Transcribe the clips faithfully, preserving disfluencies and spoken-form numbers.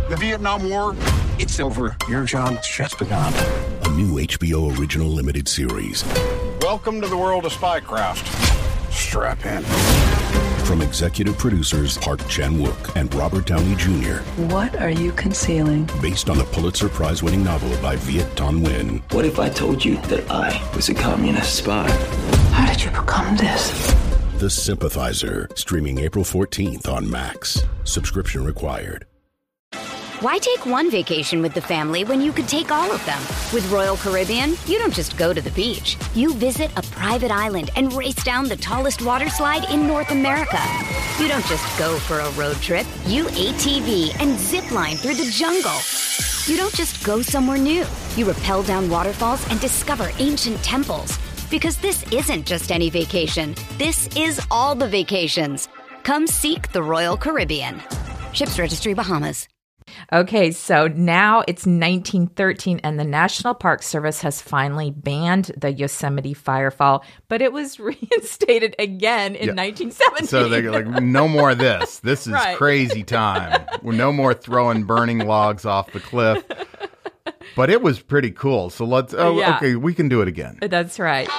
The Vietnam War, it's over. Your job's just begun. A new H B O original limited series. Welcome to the world of spycraft. Strap in. From executive producers Park Chan-wook and Robert Downey Junior What are you concealing? Based on the Pulitzer Prize-winning novel by Viet Thanh Nguyen. What if I told you that I was a communist spy? How did you become this? The Sympathizer, streaming April fourteenth on Max. Subscription required. Why take one vacation with the family when you could take all of them? With Royal Caribbean, you don't just go to the beach. You visit a private island and race down the tallest water slide in North America. You don't just go for a road trip. You A T V and zip line through the jungle. You don't just go somewhere new. You rappel down waterfalls and discover ancient temples. Because this isn't just any vacation. This is all the vacations. Come seek the Royal Caribbean. Ships Registry, Bahamas. Okay, so now it's nineteen thirteen and the National Park Service has finally banned the Yosemite firefall, but it was reinstated again in yeah. nineteen seventeen. So they're like, no more of this. This is right. crazy time. We're no more throwing burning logs off the cliff. But it was pretty cool. So let's, oh, yeah. okay, we can do it again. That's right.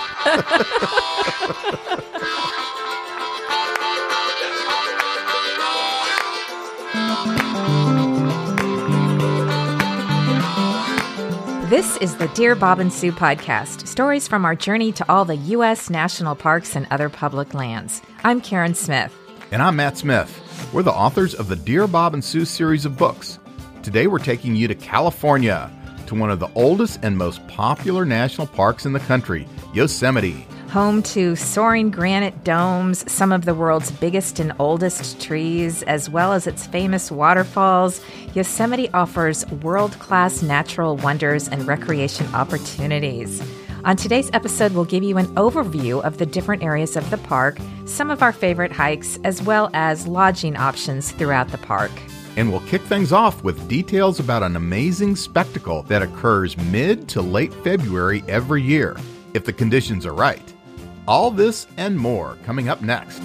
This is the Dear Bob and Sue podcast, stories from our journey to all the U S national parks and other public lands. I'm Karen Smith. And I'm Matt Smith. We're the authors of the Dear Bob and Sue series of books. Today we're taking you to California, to one of the oldest and most popular national parks in the country, Yosemite. Home to soaring granite domes, some of the world's biggest and oldest trees, as well as its famous waterfalls, Yosemite offers world-class natural wonders and recreation opportunities. On today's episode, we'll give you an overview of the different areas of the park, some of our favorite hikes, as well as lodging options throughout the park. And we'll kick things off with details about an amazing spectacle that occurs mid to late February every year, if the conditions are right. All this and more coming up next.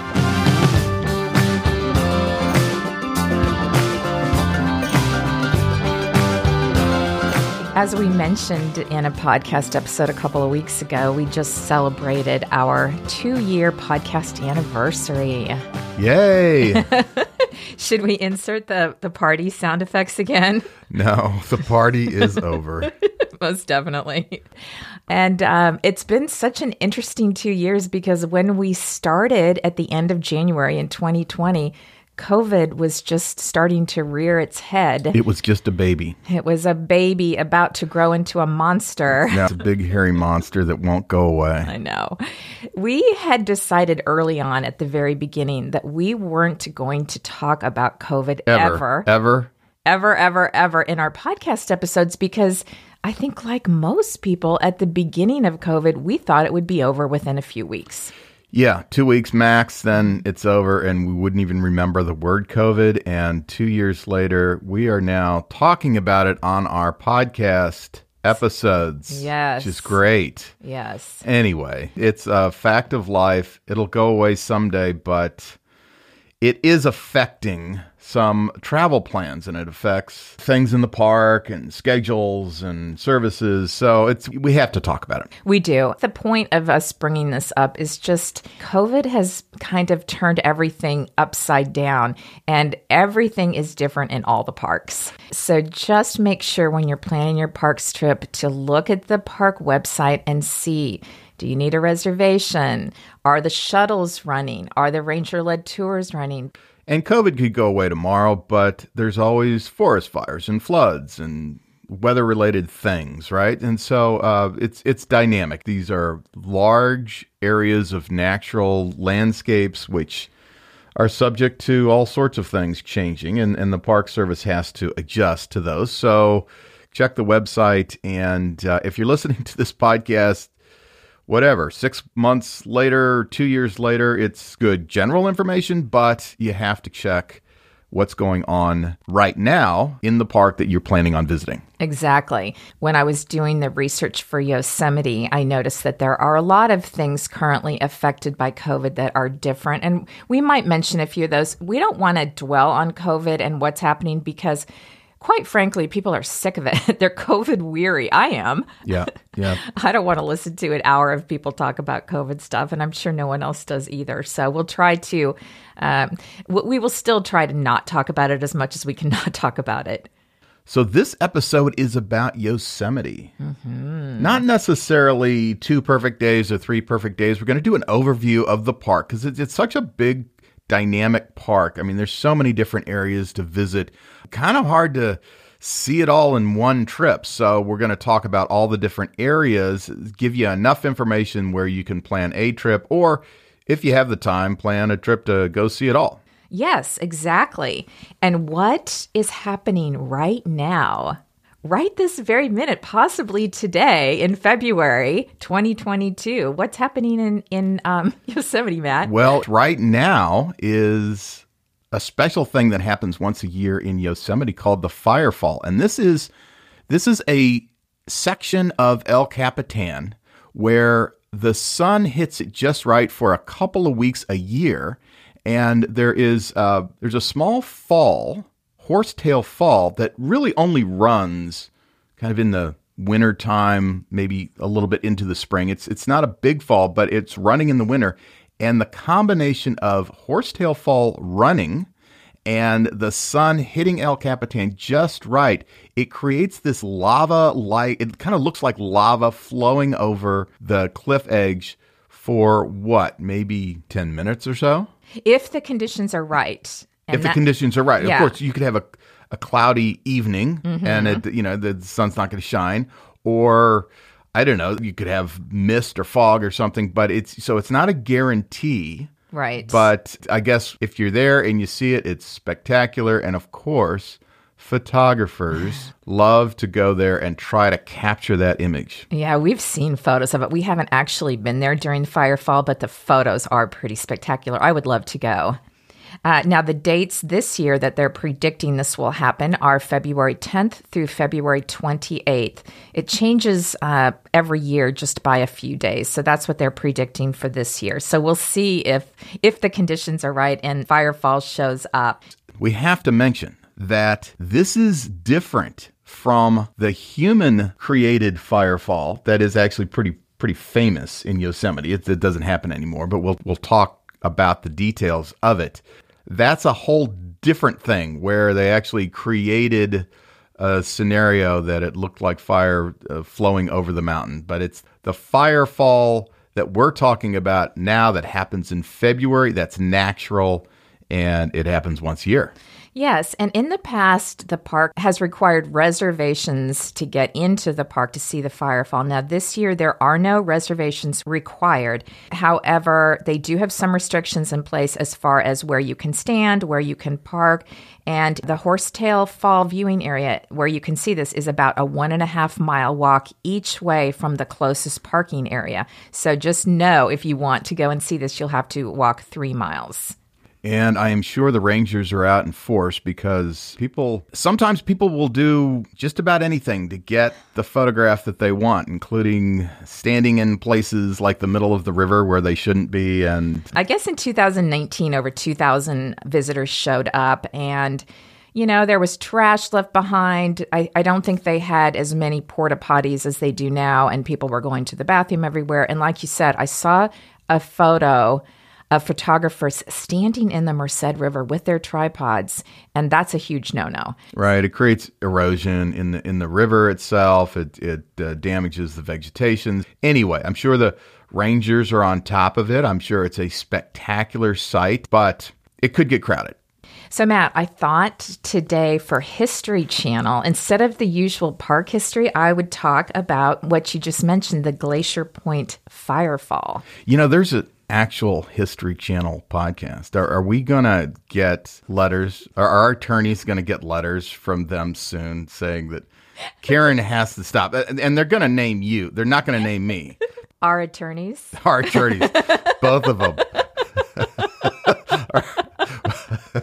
As we mentioned in a podcast episode a couple of weeks ago, we just celebrated our two-year podcast anniversary. Yay! Should we insert the, the party sound effects again? No, the party is over. Most definitely. And um, it's been such an interesting two years because when we started at the end of January in twenty twenty, COVID was just starting to rear its head. It was just a baby. It was a baby about to grow into a monster. Yeah, it's a big hairy monster that won't go away. I know. We had decided early on at the very beginning that we weren't going to talk about COVID ever. Ever. Ever. Ever, ever, ever in our podcast episodes because I think like most people at the beginning of COVID, we thought it would be over within a few weeks. Yeah, two weeks max, then it's over, and we wouldn't even remember the word COVID. And two years later, we are now talking about it on our podcast episodes. Yes. Which is great. Yes. Anyway, it's a fact of life. It'll go away someday, but it is affecting some travel plans, and it affects things in the park and schedules and services. So it's we have to talk about it. We do. The point of us bringing this up is just COVID has kind of turned everything upside down, and everything is different in all the parks. So just make sure when you're planning your parks trip to look at the park website and see, do you need a reservation? Are the shuttles running? Are the ranger-led tours running? And COVID could go away tomorrow, but there's always forest fires and floods and weather-related things, right? And so uh, it's it's dynamic. These are large areas of natural landscapes which are subject to all sorts of things changing, and, and the Park Service has to adjust to those. So check the website, and uh, if you're listening to this podcast, whatever, six months later, two years later, it's good general information, but you have to check what's going on right now in the park that you're planning on visiting. Exactly. When I was doing the research for Yosemite, I noticed that there are a lot of things currently affected by COVID that are different. And we might mention a few of those. We don't want to dwell on COVID and what's happening because, quite frankly, people are sick of it. They're COVID weary. I am. Yeah, yeah. I don't want to listen to an hour of people talk about COVID stuff, and I'm sure no one else does either. So we'll try to, um, we will still try to not talk about it as much as we can not talk about it. So this episode is about Yosemite. Mm-hmm. Not necessarily two perfect days or three perfect days. We're going to do an overview of the park because it's, it's such a big, dynamic park. I mean, there's so many different areas to visit. Kind of hard to see it all in one trip. So we're going to talk about all the different areas, give you enough information where you can plan a trip, or if you have the time, plan a trip to go see it all. Yes, exactly. And what is happening right now, right this very minute, possibly today in February twenty twenty-two? What's happening in, in um, Yosemite, Matt? Well, right now is a special thing that happens once a year in Yosemite called the Firefall. And this is this is a section of El Capitan where the sun hits it just right for a couple of weeks a year. And there is uh, there's a small fall, Horsetail Fall, that really only runs kind of in the winter time, maybe a little bit into the spring. It's it's not a big fall, but it's running in the winter. And the combination of Horsetail Fall running and the sun hitting El Capitan just right, it creates this lava-like, it kind of looks like lava flowing over the cliff edge for what, maybe ten minutes or so? If the conditions are right. If the that, conditions are right. Yeah. Of course, you could have a, a cloudy evening mm-hmm. and it, you know the sun's not going to shine. Or, I don't know, you could have mist or fog or something. But it's so it's not a guarantee. Right. But I guess if you're there and you see it, it's spectacular. And of course, photographers love to go there and try to capture that image. Yeah, we've seen photos of it. We haven't actually been there during the Firefall, but the photos are pretty spectacular. I would love to go. Uh, now, the dates this year that they're predicting this will happen are February tenth through February twenty-eighth. It changes uh, every year just by a few days. So that's what they're predicting for this year. So we'll see if if the conditions are right and Firefall shows up. We have to mention that this is different from the human-created Firefall that is actually pretty pretty famous in Yosemite. It, it doesn't happen anymore, but we'll we'll talk about the details of it. That's a whole different thing where they actually created a scenario that it looked like fire uh, flowing over the mountain. But it's the Firefall that we're talking about now that happens in February. That's natural, and it happens once a year. Yes, and in the past, the park has required reservations to get into the park to see the Firefall. Now, this year, there are no reservations required. However, they do have some restrictions in place as far as where you can stand, where you can park, and the Horsetail Fall viewing area, where you can see this, is about a one and a half mile walk each way from the closest parking area. So just know if you want to go and see this, you'll have to walk three miles. And I am sure the rangers are out in force because people, sometimes people will do just about anything to get the photograph that they want, including standing in places like the middle of the river where they shouldn't be. And I guess in two thousand nineteen, over two thousand visitors showed up, and you know, there was trash left behind. I, I don't think they had as many porta potties as they do now, and people were going to the bathroom everywhere. And like you said, I saw a photo of photographers standing in the Merced River with their tripods, and that's a huge no-no. Right, it creates erosion in the in the river itself. It it uh, damages the vegetation. Anyway, I'm sure the rangers are on top of it. I'm sure it's a spectacular sight, but it could get crowded. So, Matt, I thought today for History Channel, instead of the usual park history, I would talk about what you just mentioned, the Glacier Point Firefall. You know, there's an actual History Channel podcast. Are, are we going to get letters? Are our attorneys going to get letters from them soon saying that Karen has to stop? And they're going to name you. They're not going to name me. Our attorneys? Our attorneys. Both of them.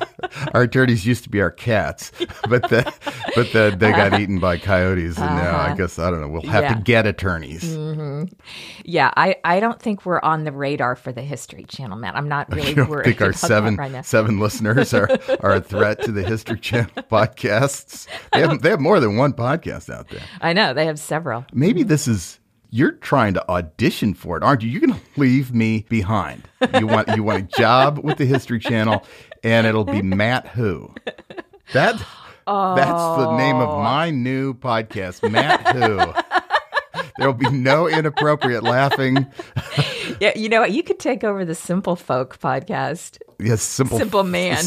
Our turkeys used to be our cats, but the, but the, they got eaten by coyotes, and now I guess, I don't know, we'll have Yeah. to get attorneys. Mm-hmm. Yeah, I, I don't think we're on the radar for the History Channel, Matt. I'm not really You don't worried think our about seven that right now. seven listeners are, are a threat to the History Channel podcasts? They have, they have more than one podcast out there. I know, they have several. Maybe this is, you're trying to audition for it, aren't you? You're going to leave me behind. You want you want a job with the History Channel, and it'll be Matt Who. That, Oh. That's the name of my new podcast, Matt Who. There'll be no inappropriate laughing. Yeah, you know what? You could take over the Simple Folk podcast. Yes, simple. Simple man.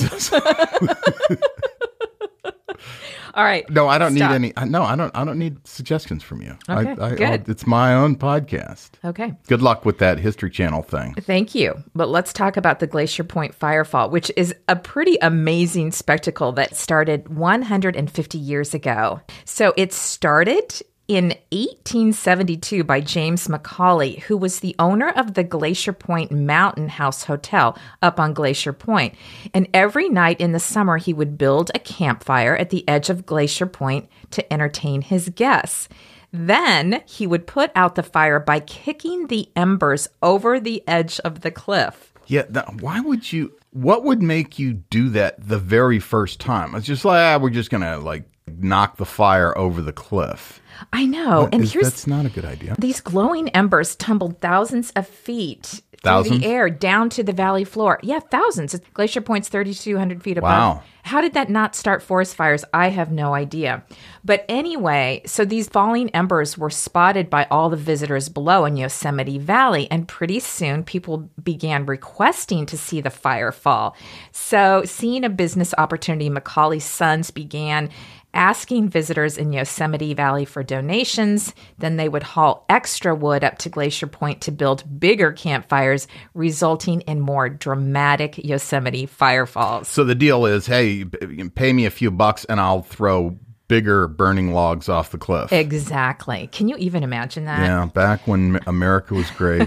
All right. No, I don't Stop. need any. No, I don't. I don't need suggestions from you. Okay, I, I, good. It's my own podcast. Okay. Good luck with that History Channel thing. Thank you. But let's talk about the Glacier Point Firefall, which is a pretty amazing spectacle that started one hundred fifty years ago. So it started in eighteen seventy-two by James Macaulay, who was the owner of the Glacier Point Mountain House Hotel up on Glacier Point. And every night in the summer, he would build a campfire at the edge of Glacier Point to entertain his guests. Then he would put out the fire by kicking the embers over the edge of the cliff. Yeah. Now, why would you? What would make you do that the very first time? It's just like, ah, we're just gonna like knock the fire over the cliff. I know. And Is- here's that's not a good idea. these glowing embers tumbled thousands of feet through Thousands? the air down to the valley floor. Yeah, thousands. Glacier Point's thirty-two hundred feet above. Wow. How did that not start forest fires? I have no idea. But anyway, so these falling embers were spotted by all the visitors below in Yosemite Valley, and pretty soon people began requesting to see the fire fall. So seeing a business opportunity, Macaulay's sons began asking visitors in Yosemite Valley for donations. Then they would haul extra wood up to Glacier Point to build bigger campfires, resulting in more dramatic Yosemite firefalls. So the deal is, hey, p- pay me a few bucks and I'll throw bigger burning logs off the cliff. Exactly. Can you even imagine that? Yeah, back when America was great.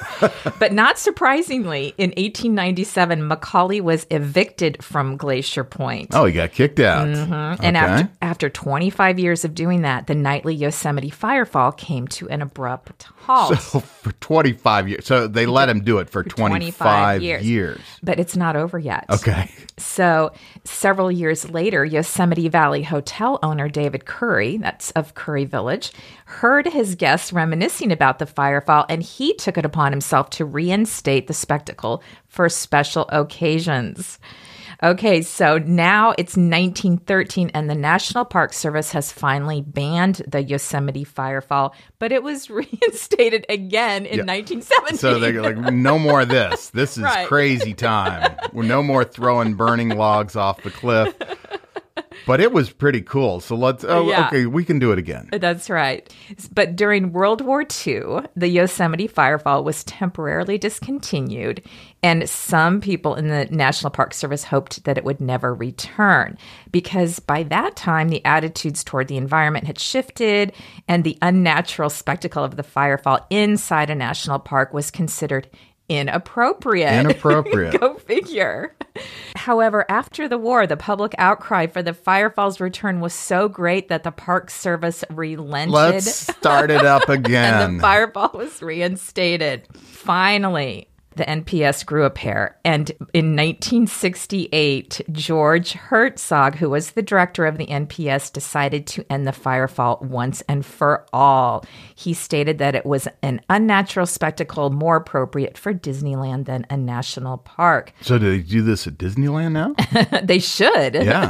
But not surprisingly, in eighteen ninety-seven, Macaulay was evicted from Glacier Point. Oh, he got kicked out. Mm-hmm. And Okay. after, after twenty-five years of doing that, the nightly Yosemite firefall came to an abrupt halt. So for twenty-five years. So they let him do it for, twenty-five, years. years. But it's not over yet. Okay. So several years later, Yosemite Valley hotel owner David Curry, that's of Curry Village, heard his guests reminiscing about the firefall, and he took it upon himself to reinstate the spectacle for special occasions. Okay, so now it's nineteen thirteen, and the National Park Service has finally banned the Yosemite firefall, but it was reinstated again in Yeah. nineteen seventeen. So they're like, no more of this. This is Right. crazy time. We're no more throwing burning logs off the cliff. But it was pretty cool. So let's, oh, Yeah. okay, we can do it again. That's right. But during World War Two, the Yosemite Firefall was temporarily discontinued, and some people in the National Park Service hoped that it would never return, because by that time, the attitudes toward the environment had shifted, and the unnatural spectacle of the firefall inside a national park was considered inappropriate. Inappropriate. Go figure. However, after the war, the public outcry for the firefall's return was so great that the Park Service relented. Let's start it up again. And the firefall was reinstated. Finally, the N P S grew a pair. And in nineteen sixty-eight, George Herzog, who was the director of the N P S, decided to end the firefall once and for all. He stated that it was an unnatural spectacle more appropriate for Disneyland than a national park. So do they do this at Disneyland now? They should. Yeah.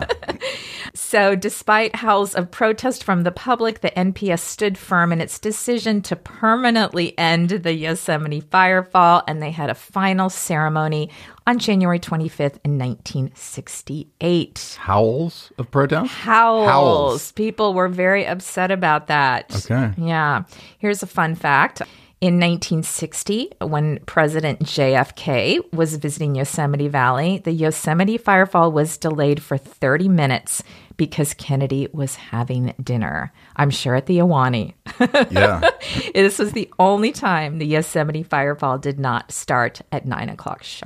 So despite howls of protest from the public, the N P S stood firm in its decision to permanently end the Yosemite Firefall, and they had a final ceremony on January twenty-fifth in nineteen sixty-eight. Howls of protest? Howls. Howls. People were very upset about that. Okay. Yeah. Here's a fun fact. In nineteen sixty, when President J F K was visiting Yosemite Valley, the Yosemite Firefall was delayed for thirty minutes because Kennedy was having dinner. I'm sure at the Ahwahnee. Yeah. This was the only time the Yosemite Firefall did not start at nine o'clock sharp.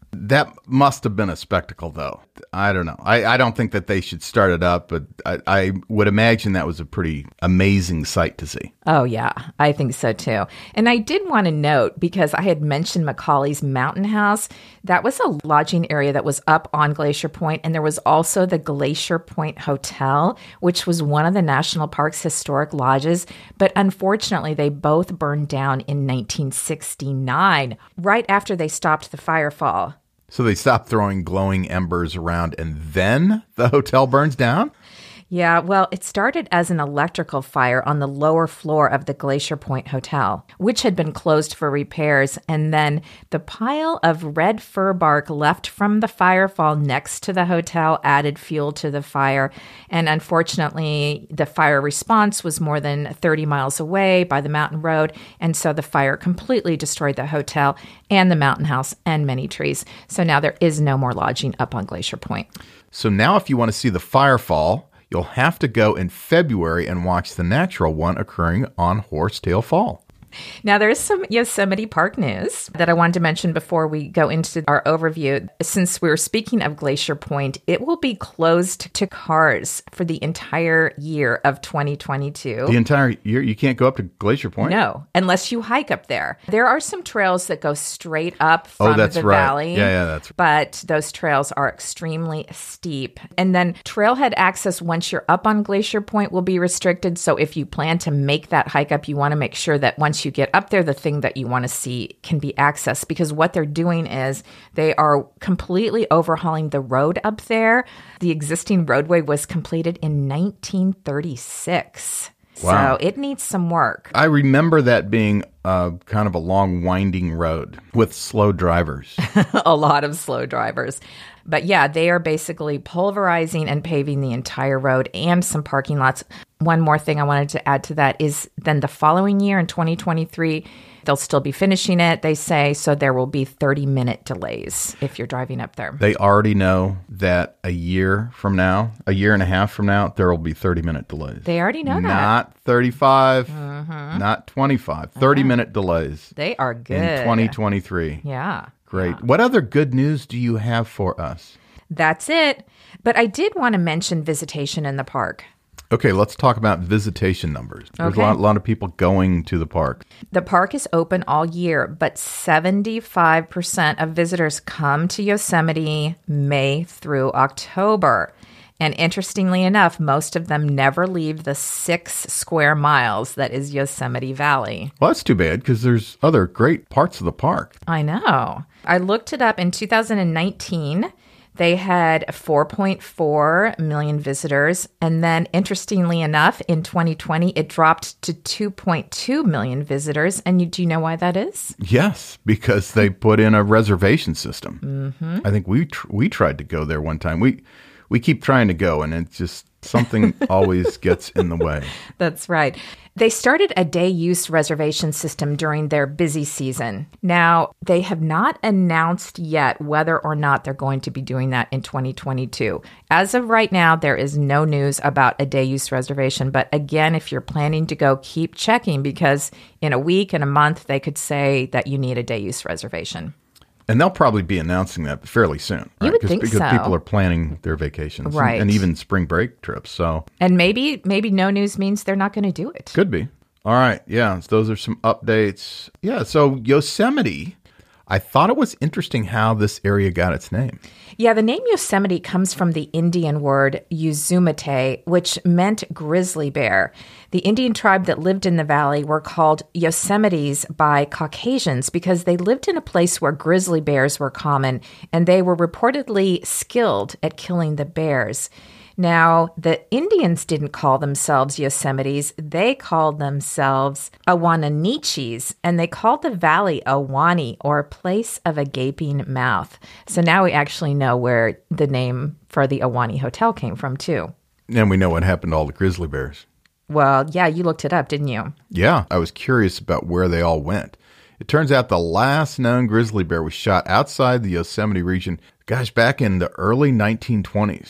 That must have been a spectacle, though. I don't know. I, I don't think that they should start it up, but I, I would imagine that was a pretty amazing sight to see. Oh, yeah, I think so, too. And I did want to note, because I had mentioned Macaulay's Mountain House, that was a lodging area that was up on Glacier Point, and there was also the Glacier Point Hotel, which was one of the National Park's historic lodges, but unfortunately, they both burned down in nineteen sixty-nine, right after they stopped the firefall. So they stopped throwing glowing embers around, and then the hotel burns down? Yeah, well, it started as an electrical fire on the lower floor of the Glacier Point Hotel, which had been closed for repairs, and then the pile of red fir bark left from the firefall next to the hotel added fuel to the fire, and unfortunately, the fire response was more than thirty miles away by the mountain road, and so the fire completely destroyed the hotel and the mountain house and many trees. So now there is no more lodging up on Glacier Point. So now if you want to see the firefall, you'll have to go in February and watch the natural one occurring on Horsetail Fall. Now, there's some Yosemite Park news that I wanted to mention before we go into our overview. Since we were speaking of Glacier Point, it will be closed to cars for the entire year of twenty twenty-two. The entire year? You can't go up to Glacier Point? No, unless you hike up there. There are some trails that go straight up from oh, that's the right. valley. Yeah, yeah, that's right. But those trails are extremely steep. And then trailhead access once you're up on Glacier Point will be restricted. So if you plan to make that hike up, you want to make sure that once you get up there, the thing that you want to see can be accessed, because what they're doing is they are completely overhauling the road up there. The existing roadway was completed in nineteen thirty-six. Wow. So it needs some work. I remember that being uh, kind of a long, winding road with slow drivers. A lot of slow drivers. But yeah, they are basically pulverizing and paving the entire road and some parking lots. One more thing I wanted to add to that is then the following year in twenty twenty-three, they'll still be finishing it, they say, so there will be thirty-minute delays if you're driving up there. They already know that a year from now, a year and a half from now, there will be thirty-minute delays. They already know that. Not thirty-five, Mm-hmm. not twenty-five, thirty-minute delays. They are good. In twenty twenty-three. Yeah. Great. Yeah. What other good news do you have for us? That's it. But I did want to mention visitation in the park. Okay, let's talk about visitation numbers. There's Okay. a, lot, a lot of people going to the park. The park is open all year, but seventy-five percent of visitors come to Yosemite May through October. And interestingly enough, most of them never leave the six square miles that is Yosemite Valley. Well, that's too bad because there's other great parts of the park. I know. I looked it up in two thousand nineteen. They had four point four million visitors. And then, interestingly enough, in twenty twenty, it dropped to two point two million visitors. And you, do you know why that is? Yes, because they put in a reservation system. Mm-hmm. I think we tr- we tried to go there one time. We we keep trying to go, and it's just something always gets in the way. That's right. They started a day-use reservation system during their busy season. Now, they have not announced yet whether or not they're going to be doing that in twenty twenty-two. As of right now, there is no news about a day-use reservation. But again, if you're planning to go, keep checking, because in a week, in a month, they could say that you need a day-use reservation. And they'll probably be announcing that fairly soon. You right? would 'Cause, think because so. people are planning their vacations, Right. and, and even spring break trips. So And maybe maybe no news means they're not going to do it. could be. All right. Yeah. So those are some updates. Yeah. So Yosemite, I thought it was interesting how this area got its name. Yeah, the name Yosemite comes from the Indian word Yuzumate, which meant grizzly bear. The Indian tribe that lived in the valley were called Yosemites by Caucasians because they lived in a place where grizzly bears were common, and they were reportedly skilled at killing the bears. Now, the Indians didn't call themselves Yosemites. They called themselves Awananichis, and they called the valley Awani, or place of a gaping mouth. So now we actually know where the name for the Awani Hotel came from, too. And we know what happened to all the grizzly bears. Well, yeah, you looked it up, didn't you? Yeah. I was curious about where they all went. It turns out the last known grizzly bear was shot outside the Yosemite region, gosh, back in the early nineteen twenties.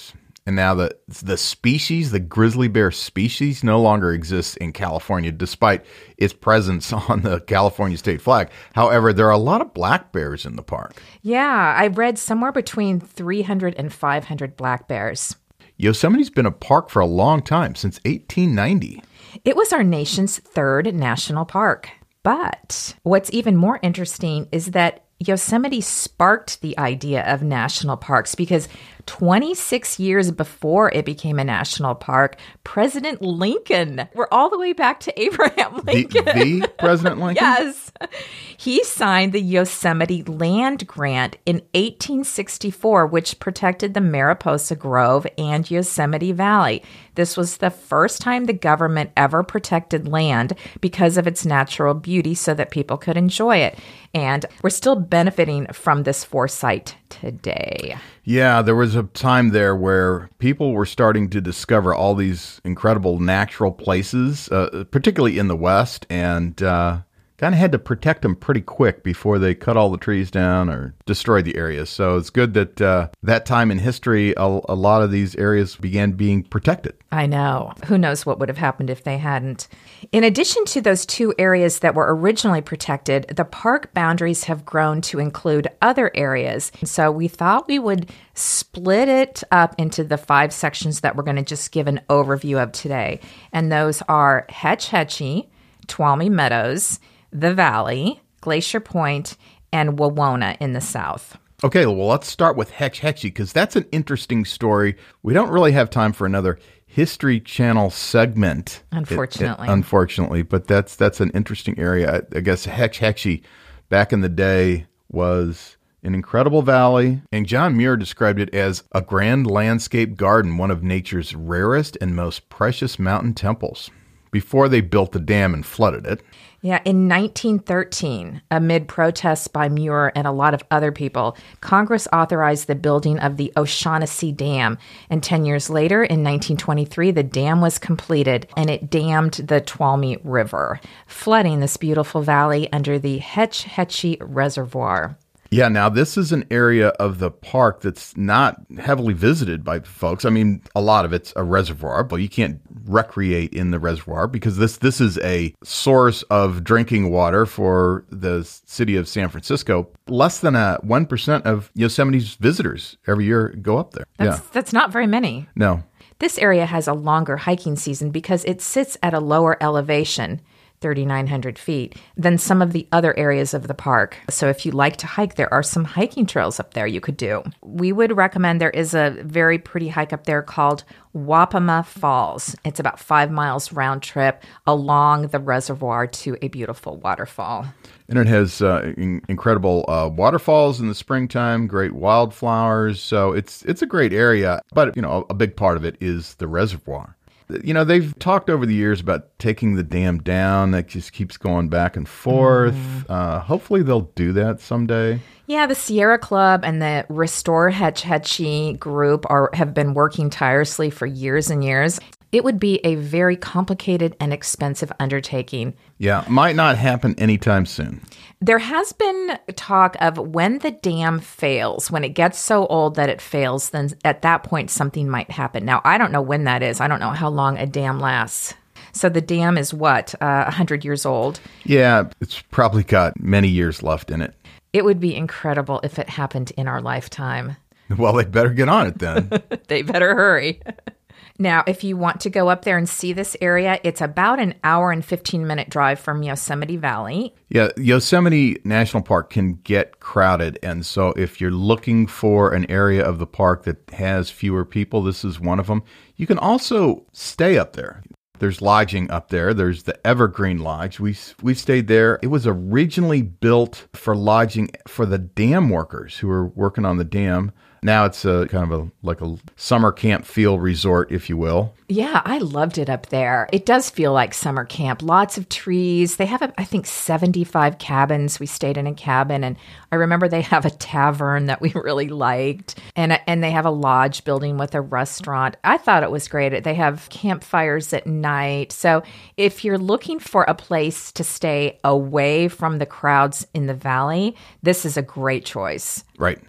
And now the the species, the grizzly bear species, no longer exists in California, despite its presence on the California state flag. However, there are a lot of black bears in the park. Yeah, I read somewhere between three hundred and five hundred black bears. Yosemite's been a park for a long time, since eighteen ninety. It was our nation's third national park. But what's even more interesting is that Yosemite sparked the idea of national parks because twenty-six years before it became a national park, President Lincoln, we're all the way back to Abraham Lincoln. The, the President Lincoln? Yes. He signed the Yosemite Land Grant in eighteen sixty-four, which protected the Mariposa Grove and Yosemite Valley. This was the first time the government ever protected land because of its natural beauty so that people could enjoy it. And we're still benefiting from this foresight today. Yeah, there was a time there where people were starting to discover all these incredible natural places, uh, particularly in the West, and uh, kind of had to protect them pretty quick before they cut all the trees down or destroyed the areas. So it's good that uh, that time in history, a, a lot of these areas began being protected. I know. Who knows what would have happened if they hadn't. In addition to those two areas that were originally protected, the park boundaries have grown to include other areas. So we thought we would split it up into the five sections that we're going to just give an overview of today. And those are Hetch Hetchy, Tuolumne Meadows, the Valley, Glacier Point, and Wawona in the south. Okay, well, let's start with Hetch Hetchy because that's an interesting story. We don't really have time for another History Channel segment. Unfortunately. It, it, unfortunately, but that's that's an interesting area. I, I guess Hetch Hetchy back in the day was an incredible valley, and John Muir described it as a grand landscape garden, one of nature's rarest and most precious mountain temples, before they built the dam and flooded it. Yeah, in nineteen thirteen, amid protests by Muir and a lot of other people, Congress authorized the building of the O'Shaughnessy Dam. And ten years later, in nineteen twenty-three, the dam was completed and it dammed the Tuolumne River, flooding this beautiful valley under the Hetch Hetchy Reservoir. Yeah, now this is an area of the park that's not heavily visited by folks. I mean, a lot of it's a reservoir, but you can't recreate in the reservoir because this this is a source of drinking water for the city of San Francisco. Less than a one percent of Yosemite's visitors every year go up there. That's, yeah. that's not very many. No. This area has a longer hiking season because it sits at a lower elevation, thirty-nine hundred feet, than some of the other areas of the park. So if you like to hike, there are some hiking trails up there you could do. We would recommend there is a very pretty hike up there called Wapama Falls. It's about five miles round trip along the reservoir to a beautiful waterfall. And it has uh, in- incredible uh, waterfalls in the springtime, great wildflowers. So it's it's a great area. But, you know, a big part of it is the reservoir. You know, they've talked over the years about taking the dam down. That just keeps going back and forth. Mm. Uh, hopefully they'll do that someday. Yeah, the Sierra Club and the Restore Hetch Hetchy group are have been working tirelessly for years and years. It would be a very complicated and expensive undertaking. Yeah, might not happen anytime soon. There has been talk of when the dam fails, when it gets so old that it fails, then at that point something might happen. Now, I don't know when that is. I don't know how long a dam lasts. So the dam is what, uh, one hundred years old? Yeah, it's probably got many years left in it. It would be incredible if it happened in our lifetime. Well, they better get on it then. They better hurry. Now, if you want to go up there and see this area, it's about an hour and fifteen minute drive from Yosemite Valley. Yeah, Yosemite National Park can get crowded. And so if you're looking for an area of the park that has fewer people, this is one of them. You can also stay up there. There's lodging up there. There's the Evergreen Lodge. We we stayed there. It was originally built for lodging for the dam workers who were working on the dam. Now it's a kind of a like a summer camp feel resort, if you will. Yeah, I loved it up there. It does feel like summer camp. Lots of trees. They have, I think, seventy-five cabins. We stayed in a cabin, and I remember they have a tavern that we really liked, and and they have a lodge building with a restaurant. I thought it was great. They have campfires at night. So if you're looking for a place to stay away from the crowds in the valley, this is a great choice. Right.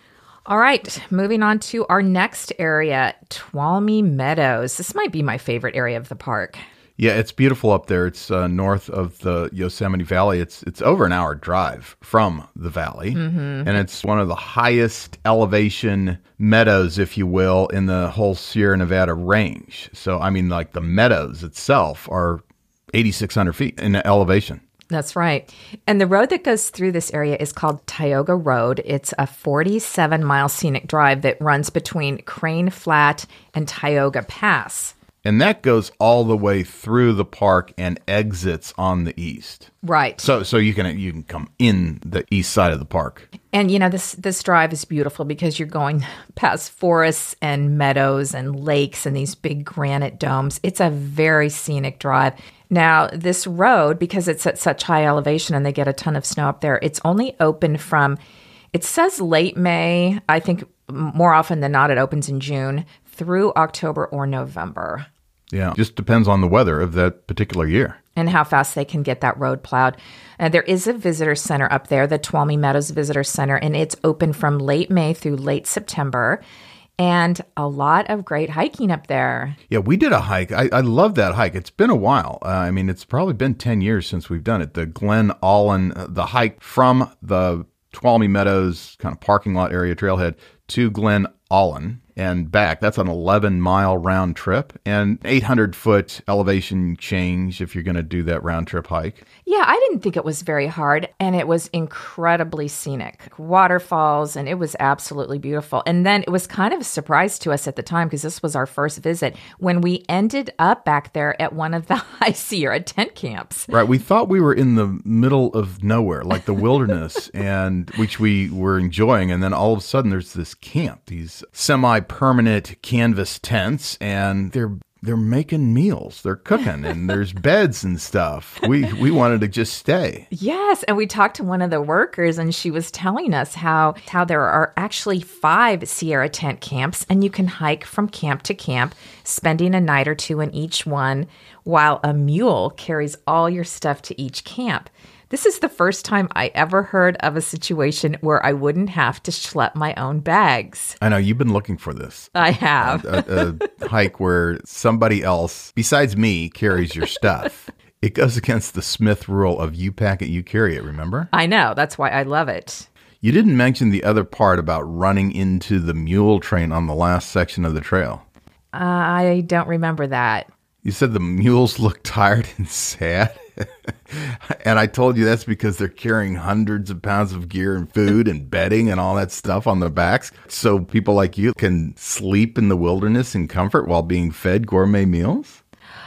All right, moving on to our next area, Tuolumne Meadows. This might be my favorite area of the park. Yeah, it's beautiful up there. It's uh, north of the Yosemite Valley. It's it's over an hour drive from the valley, mm-hmm. and it's one of the highest elevation meadows, if you will, in the whole Sierra Nevada range. So, I mean, like the meadows itself are eighty-six hundred feet in elevation. That's right. And the road that goes through this area is called Tioga Road. It's a forty-seven mile scenic drive that runs between Crane Flat and Tioga Pass. And that goes all the way through the park and exits on the east. Right. So so you can you can come in the east side of the park. And, you know, this this drive is beautiful because you're going past forests and meadows and lakes and these big granite domes. It's a very scenic drive. Now, this road, because it's at such high elevation and they get a ton of snow up there, it's only open from, it says late May. I think more often than not, it opens in June through October or November. Yeah, just depends on the weather of that particular year. And how fast they can get that road plowed. Uh, there is a visitor center up there, the Tuolumne Meadows Visitor Center, and it's open from late May through late September. And a lot of great hiking up there. Yeah, we did a hike. I, I love that hike. It's been a while. Uh, I mean, it's probably been ten years since we've done it. The Glen Aulin, uh, the hike from the Tuolumne Meadows kind of parking lot area trailhead to Glen Aulin and back. That's an eleven mile round trip and eight hundred foot elevation change if you're going to do that round trip hike. Yeah, I didn't think it was very hard, and it was incredibly scenic. Waterfalls, and it was absolutely beautiful. And then it was kind of a surprise to us at the time because this was our first visit when we ended up back there at one of the High Sierra tent camps. Right. We thought we were in the middle of nowhere, like the wilderness, and which we were enjoying. And then all of a sudden there's this camp, these semi-permanent canvas tents, and they're They're making meals. They're cooking, and there's beds and stuff. We we wanted to just stay. Yes, and we talked to one of the workers, and she was telling us how how there are actually five Sierra tent camps, and you can hike from camp to camp, spending a night or two in each one, while a mule carries all your stuff to each camp. This is the first time I ever heard of a situation where I wouldn't have to schlep my own bags. I know, you've been looking for this. I have. a, a hike where somebody else, besides me, carries your stuff. It goes against the Smith rule of you pack it, you carry it, remember? I know. That's why I love it. You didn't mention the other part about running into the mule train on the last section of the trail. Uh, I don't remember that. You said the mules look tired and sad. And I told you that's because they're carrying hundreds of pounds of gear and food and bedding and all that stuff on their backs. So people like you can sleep in the wilderness in comfort while being fed gourmet meals.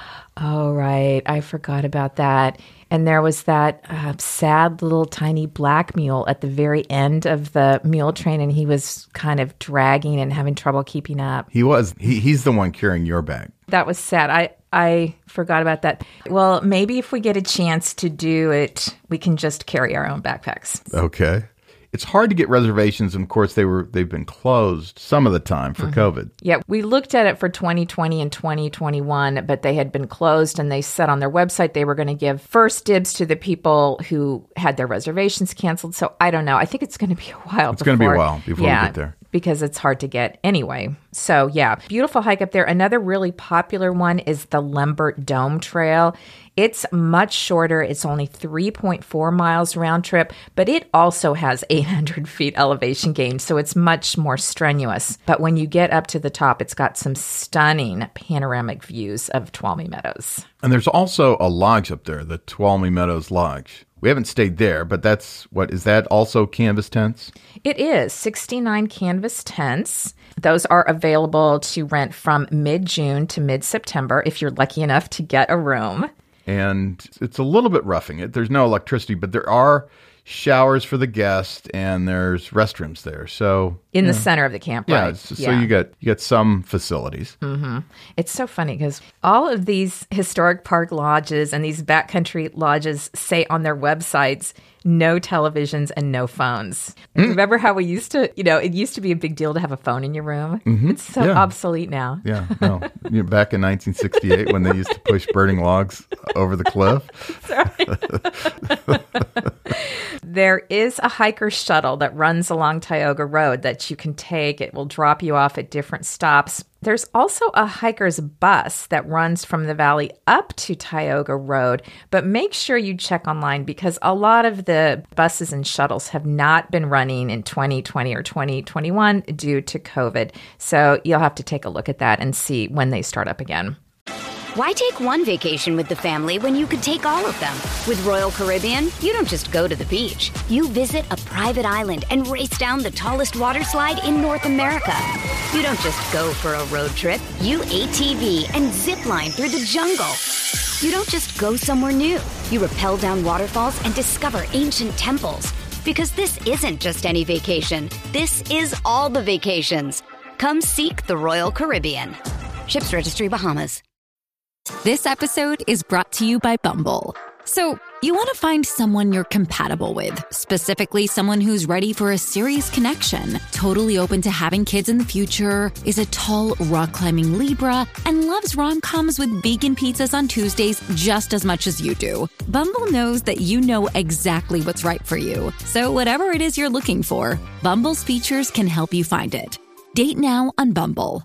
Oh, right. I forgot about that. And there was that uh, sad little tiny black mule at the very end of the mule train, and he was kind of dragging and having trouble keeping up. He was. He, he's the one carrying your bag. That was sad. I, I forgot about that. Well, maybe if we get a chance to do it, we can just carry our own backpacks. Okay. It's hard to get reservations, and of course they were they've been closed some of the time for mm-hmm. COVID. Yeah, we looked at it for twenty twenty and twenty twenty-one, but they had been closed, and they said on their website they were going to give first dibs to the people who had their reservations canceled. So I don't know. I think it's going to be a while. It's going to be a while before yeah, we get there. Because it's hard to get anyway. So yeah, beautiful hike up there. Another really popular one is the Lembert Dome Trail. It's much shorter. It's only three point four miles round trip, but it also has eight hundred feet elevation gain, so it's much more strenuous. But when you get up to the top, it's got some stunning panoramic views of Tuolumne Meadows. And there's also a lodge up there, the Tuolumne Meadows Lodge. We haven't stayed there, but that's, what, is that also canvas tents? It is, sixty-nine canvas tents. Those are available to rent from mid-June to mid-September if you're lucky enough to get a room. And it's a little bit roughing it. There's no electricity, but there are showers for the guests, and there's restrooms there. So in the know. center of the camp, yeah, right? So yeah. you get you get some facilities. Mm-hmm. It's so funny because all of these historic park lodges and these backcountry lodges say on their websites, no televisions and no phones. Mm. Remember how we used to, you know, it used to be a big deal to have a phone in your room. Mm-hmm. It's so yeah. obsolete now. Yeah, no. You know, back in nineteen sixty-eight when they used to push burning logs over the cliff. That's right. There is a hiker shuttle that runs along Tioga Road that you can take. It will drop you off at different stops. There's also a hiker's bus that runs from the valley up to Tioga Road, but make sure you check online because a lot of the buses and shuttles have not been running in twenty twenty or twenty twenty-one due to COVID. So you'll have to take a look at that and see when they start up again. Why take one vacation with the family when you could take all of them? With Royal Caribbean, you don't just go to the beach. You visit a private island and race down the tallest water slide in North America. You don't just go for a road trip. You A T V and zip line through the jungle. You don't just go somewhere new. You rappel down waterfalls and discover ancient temples. Because this isn't just any vacation. This is all the vacations. Come seek the Royal Caribbean. Ships Registry, Bahamas. This episode is brought to you by Bumble. So, you want to find someone you're compatible with, specifically someone who's ready for a serious connection, totally open to having kids in the future, is a tall, rock-climbing Libra, and loves rom-coms with vegan pizzas on Tuesdays just as much as you do. Bumble knows that you know exactly what's right for you. So, whatever it is you're looking for, Bumble's features can help you find it. Date now on Bumble.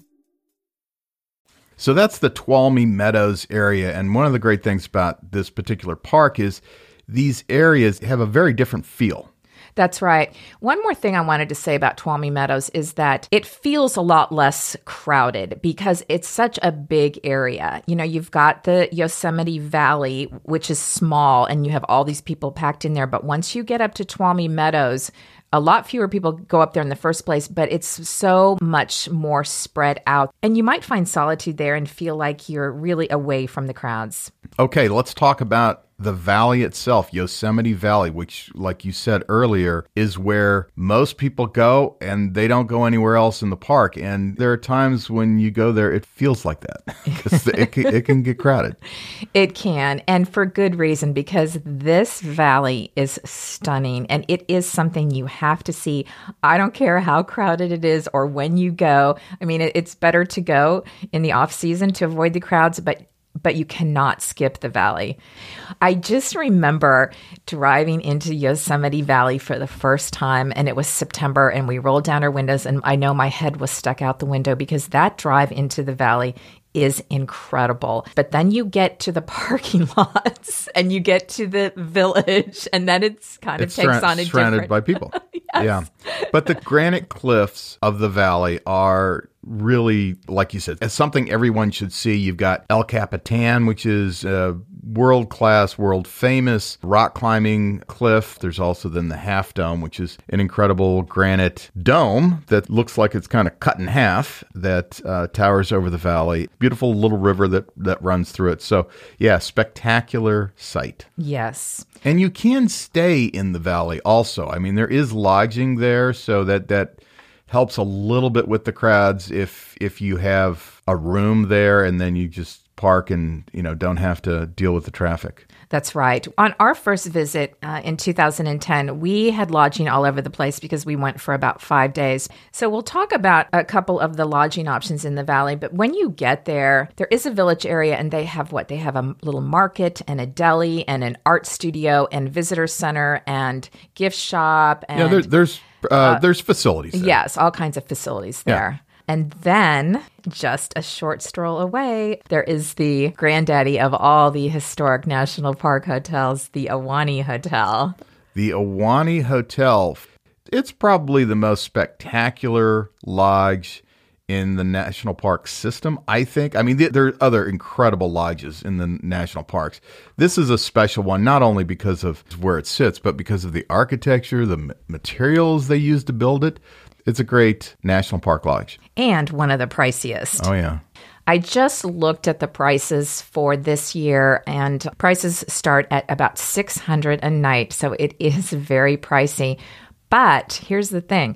So that's the Tuolumne Meadows area. And one of the great things about this particular park is these areas have a very different feel. That's right. One more thing I wanted to say about Tuolumne Meadows is that it feels a lot less crowded because it's such a big area. You know, you've got the Yosemite Valley, which is small, and you have all these people packed in there. But once you get up to Tuolumne Meadows, a lot fewer people go up there in the first place, but it's so much more spread out. And you might find solitude there and feel like you're really away from the crowds. Okay, let's talk about the valley itself, Yosemite Valley, which, like you said earlier, is where most people go and they don't go anywhere else in the park. And there are times when you go there, it feels like that because it, can, it can get crowded. It can, and for good reason, because this valley is stunning and it is something you have to see. I don't care how crowded it is or when you go. I mean, it, it's better to go in the off season to avoid the crowds, but but you cannot skip the valley. I just remember driving into Yosemite Valley for the first time, and it was September, and we rolled down our windows, and I know my head was stuck out the window because that drive into the valley is incredible. But then you get to the parking lots, and you get to the village, and then it's kind of it's takes sur- on a surrounded different... by people. Yes. Yeah. But the granite cliffs of the valley are really, like you said, it's something everyone should see. You've got El Capitan, which is a world-class, world-famous rock climbing cliff. There's also then the Half Dome, which is an incredible granite dome that looks like it's kind of cut in half that uh, towers over the valley. Beautiful little river that, that runs through it. So, yeah, spectacular sight. Yes. And you can stay in the valley also. I mean, there is lodging there, so that that helps a little bit with the crowds if if you have a room there and then you just park and, you know, don't have to deal with the traffic. That's right. On our first visit uh, in two thousand ten, we had lodging all over the place because we went for about five days. So we'll talk about a couple of the lodging options in the valley. But when you get there, there is a village area and they have what? They have a little market and a deli and an art studio and visitor center and gift shop. And, yeah, there, there's uh, uh, there's facilities there. Yes, all kinds of facilities there. Yeah. And then, just a short stroll away, there is the granddaddy of all the historic national park hotels, the Ahwahnee Hotel. The Ahwahnee Hotel. It's probably the most spectacular lodge in the national park system, I think. I mean, there are other incredible lodges in the national parks. This is a special one, not only because of where it sits, but because of the architecture, the materials they used to build it. It's a great national park lodge. And one of the priciest. Oh, yeah. I just looked at the prices for this year, and prices start at about six hundred dollars a night, so it is very pricey. But here's the thing.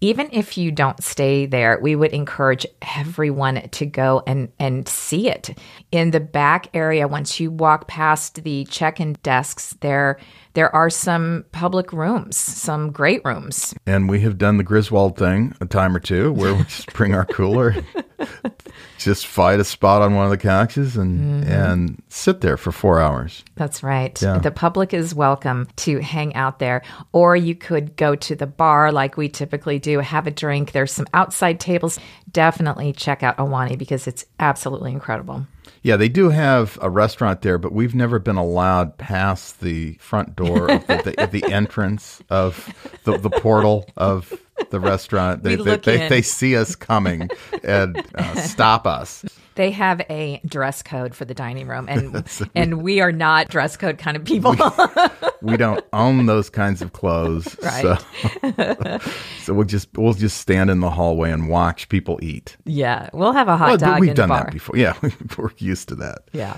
Even if you don't stay there, we would encourage everyone to go and, and see it. In the back area, once you walk past the check-in desks, there there are some public rooms, some great rooms. And we have done the Griswold thing a time or two, where we just bring our cooler, just find a spot on one of the couches and, mm-hmm. and sit there for four hours. That's right. Yeah. The public is welcome to hang out there. Or you could go to the bar like we typically do, have a drink. There's some outside tables. Definitely check out Ahwahnee because it's absolutely incredible. Yeah, they do have a restaurant there, but we've never been allowed past the front door of the, the, the entrance of the, the portal of the restaurant. They, we they, look they, in. they see us coming and uh, stop us. They have a dress code for the dining room, and and we are not dress code kind of people. we, we don't own those kinds of clothes, right? So, so we'll just we'll just stand in the hallway and watch people eat. Yeah, we'll have a hot well, dog. We've in done the bar. that before. Yeah, we're used to that. Yeah.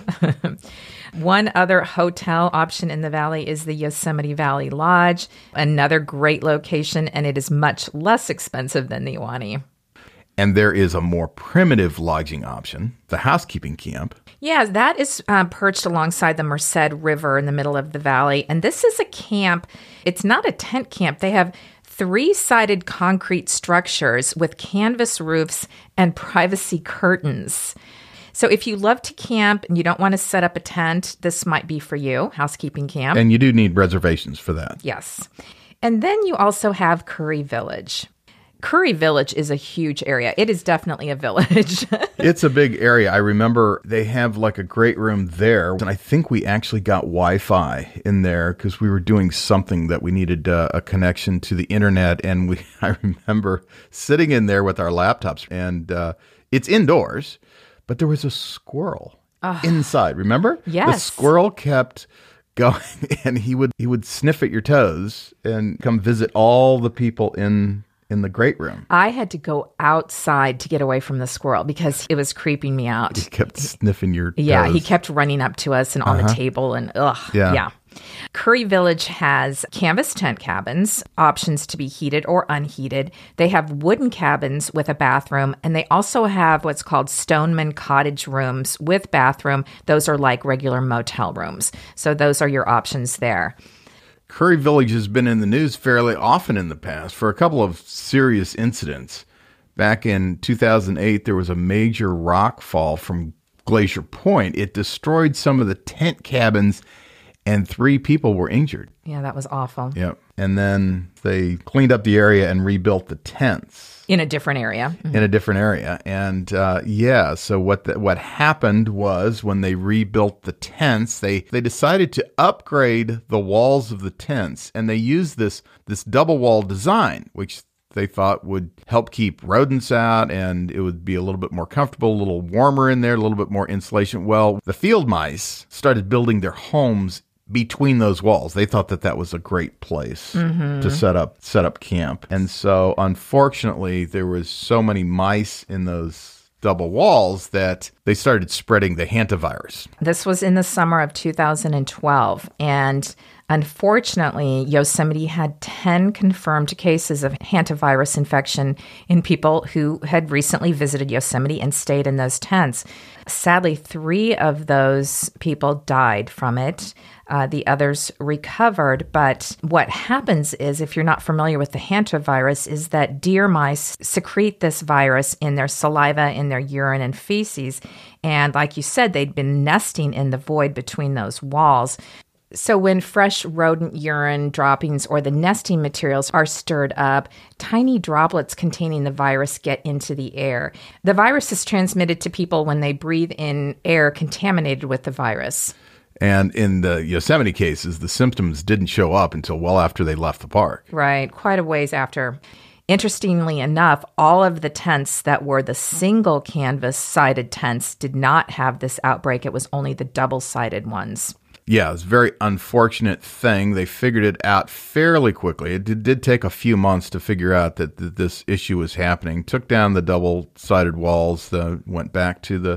One other hotel option in the valley is the Yosemite Valley Lodge, another great location, and it is much less expensive than the Ahwahnee. And there is a more primitive lodging option, the housekeeping camp. Yeah, that is uh, perched alongside the Merced River in the middle of the valley. And this is a camp. It's not a tent camp. They have three-sided concrete structures with canvas roofs and privacy curtains. So if you love to camp and you don't want to set up a tent, this might be for you, housekeeping camp. And you do need reservations for that. Yes. And then you also have Curry Village. Curry Village is a huge area. It is definitely a village. It's a big area. I remember they have like a great room there. And I think we actually got Wi-Fi in there because we were doing something that we needed uh, a connection to the internet. And we, I remember sitting in there with our laptops and uh, it's indoors, but there was a squirrel oh. inside. Remember? Yes. The squirrel kept going and he would, he would sniff at your toes and come visit all the people in in the great room. I had to go outside to get away from the squirrel because it was creeping me out. He kept sniffing your toes. Yeah, he kept running up to us and on uh-huh. the table and ugh, yeah. yeah. Curry Village has canvas tent cabins, options to be heated or unheated. They have wooden cabins with a bathroom, and they also have what's called Stoneman cottage rooms with bathroom. Those are like regular motel rooms. So those are your options there. Curry Village has been in the news fairly often in the past for a couple of serious incidents. Back in two thousand eight, there was a major rock fall from Glacier Point. It destroyed some of the tent cabins, and three people were injured. Yeah, that was awful. Yep. And then they cleaned up the area and rebuilt the tents. In a different area. In a different area. And uh, yeah, so what the, what happened was when they rebuilt the tents, they, they decided to upgrade the walls of the tents. And they used this, this double wall design, which they thought would help keep rodents out and it would be a little bit more comfortable, a little warmer in there, a little bit more insulation. Well, the field mice started building their homes between those walls. They thought that that was a great place mm-hmm. to set up set up camp. And so unfortunately, there was so many mice in those double walls that they started spreading the hantavirus. This was in the summer of two thousand twelve, and unfortunately, Yosemite had ten confirmed cases of hantavirus infection in people who had recently visited Yosemite and stayed in those tents. Sadly, three of those people died from it. Uh, the others recovered. But what happens is, if you're not familiar with the hantavirus, is that deer mice secrete this virus in their saliva, in their urine and feces. And like you said, they'd been nesting in the void between those walls. So when fresh rodent urine droppings or the nesting materials are stirred up, tiny droplets containing the virus get into the air. The virus is transmitted to people when they breathe in air contaminated with the virus. And in the Yosemite cases, the symptoms didn't show up until well after they left the park. Right, quite a ways after. Interestingly enough, all of the tents that were the single canvas-sided tents did not have this outbreak. It was only the double-sided ones. Yeah, it's a very unfortunate thing. They figured it out fairly quickly. It did, did take a few months to figure out that, that this issue was happening. Took down the double-sided walls, the, went back to the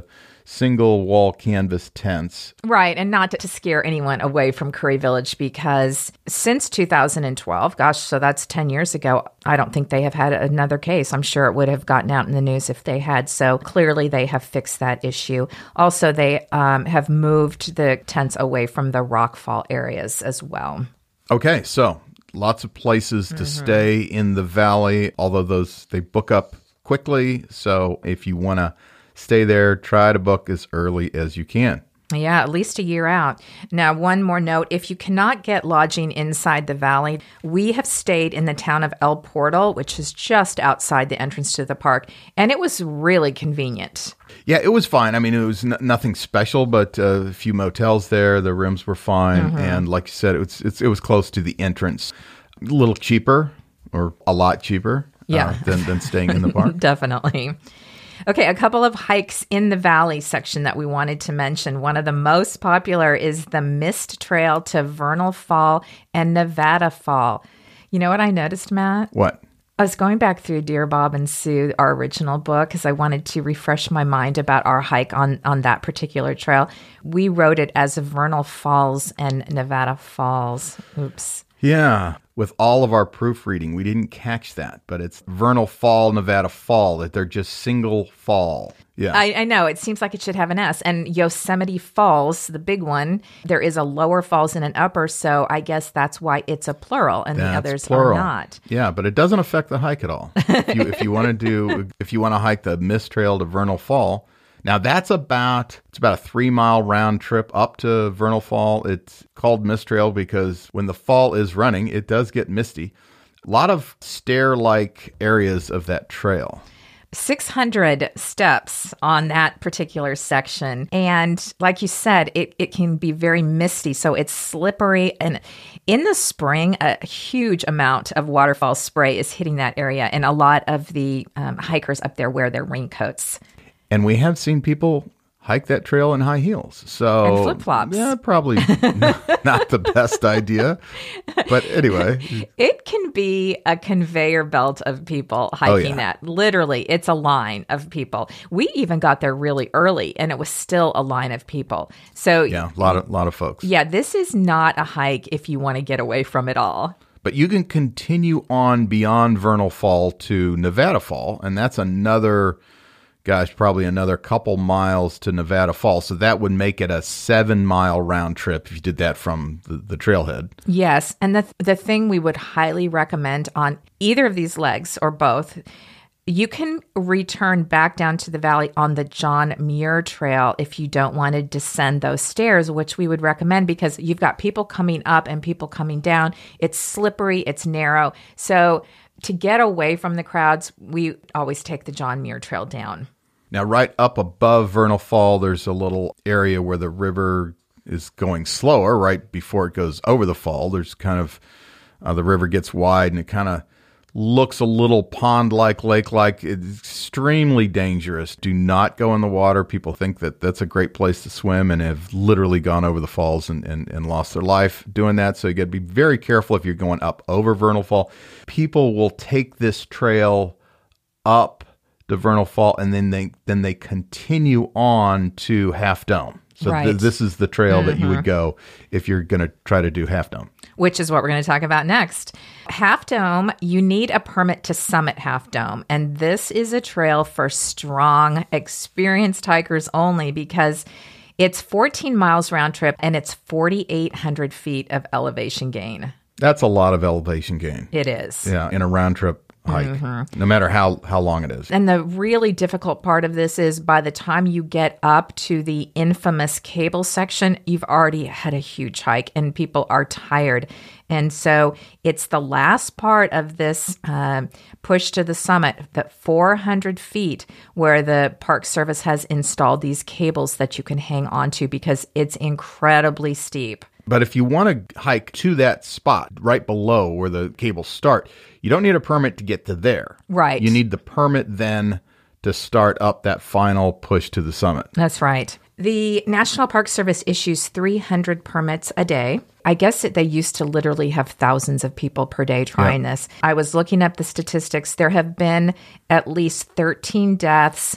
single wall canvas tents. Right, and not to scare anyone away from Curry Village, because since two thousand twelve, gosh, so that's ten years ago, I don't think they have had another case. I'm sure it would have gotten out in the news if they had. So clearly they have fixed that issue. Also, they um, have moved the tents away from the rockfall areas as well. Okay, so lots of places to mm-hmm. stay in the valley, although those they book up quickly. So if you want to stay there, try to book as early as you can. Yeah, at least a year out. Now, one more note. If you cannot get lodging inside the valley, we have stayed in the town of El Portal, which is just outside the entrance to the park, and it was really convenient. Yeah, it was fine. I mean, it was n- nothing special, but uh, a few motels there. The rooms were fine, mm-hmm. and like you said, it was it's, it was close to the entrance. A little cheaper, or a lot cheaper, yeah. uh, than than staying in the park. Definitely. Okay, a couple of hikes in the valley section that we wanted to mention. One of the most popular is the Mist Trail to Vernal Fall and Nevada Fall. You know what I noticed, Matt? What? I was going back through Dear Bob and Sue, our original book, because I wanted to refresh my mind about our hike on, on that particular trail. We wrote it as Vernal Falls and Nevada Falls. Oops. Yeah. With all of our proofreading, we didn't catch that, but it's Vernal Fall, Nevada Fall, that they're just single fall. Yeah. I, I know. It seems like it should have an S. And Yosemite Falls, the big one, there is a lower falls and an upper, so I guess that's why it's a plural and that's the others plural. are not. Yeah, but it doesn't affect the hike at all. If you, if you want to do, if you want to hike the Mist Trail to Vernal Fall, now that's about, it's about a three mile round trip up to Vernal Fall. It's called Mist Trail because when the fall is running, it does get misty. A lot of stair-like areas of that trail. six hundred steps on that particular section. And like you said, it, it can be very misty, so it's slippery. And in the spring, a huge amount of waterfall spray is hitting that area. And a lot of the um, hikers up there wear their raincoats. And we have seen people hike that trail in high heels. So, and flip-flops. Yeah, probably not, not the best idea. But anyway. It can be a conveyor belt of people hiking oh, yeah. that. Literally, it's a line of people. We even got there really early, and it was still a line of people. So yeah, a lot of, lot of folks. Yeah, this is not a hike if you want to get away from it all. But you can continue on beyond Vernal Fall to Nevada Fall, and that's another... Gosh, probably another couple miles to Nevada Fall. So that would make it a seven mile round trip if you did that from the, the trailhead. Yes. And the, the thing we would highly recommend on either of these legs or both, you can return back down to the valley on the John Muir Trail if you don't want to descend those stairs, which we would recommend because you've got people coming up and people coming down. It's slippery. It's narrow. So to get away from the crowds, we always take the John Muir Trail down. Now, right up above Vernal Fall, there's a little area where the river is going slower right before it goes over the fall. There's kind of, uh, the river gets wide and it kind of looks a little pond-like, lake-like. It's extremely dangerous. Do not go in the water. People think that that's a great place to swim and have literally gone over the falls and, and, and lost their life doing that. So you got to be very careful if you're going up over Vernal Fall. People will take this trail up to Vernal Fall, and then they then they continue on to Half Dome. So right. th- this is the trail mm-hmm. that you would go if you're going to try to do Half Dome. Which is what we're going to talk about next. Half Dome, you need a permit to summit Half Dome. And this is a trail for strong, experienced hikers only because it's fourteen miles round trip and it's forty-eight hundred feet of elevation gain. That's a lot of elevation gain. It is. Yeah, in a round trip hike, mm-hmm. no matter how, how long it is. And the really difficult part of this is by the time you get up to the infamous cable section, you've already had a huge hike and people are tired. And so it's the last part of this uh, push to the summit, that four hundred feet, where the Park Service has installed these cables that you can hang onto because it's incredibly steep. But if you want to hike to that spot right below where the cables start, you don't need a permit to get to there. Right. You need the permit then to start up that final push to the summit. That's right. The National Park Service issues three hundred permits a day. I guess that they used to literally have thousands of people per day trying yeah. this. I was looking up the statistics. There have been at least thirteen deaths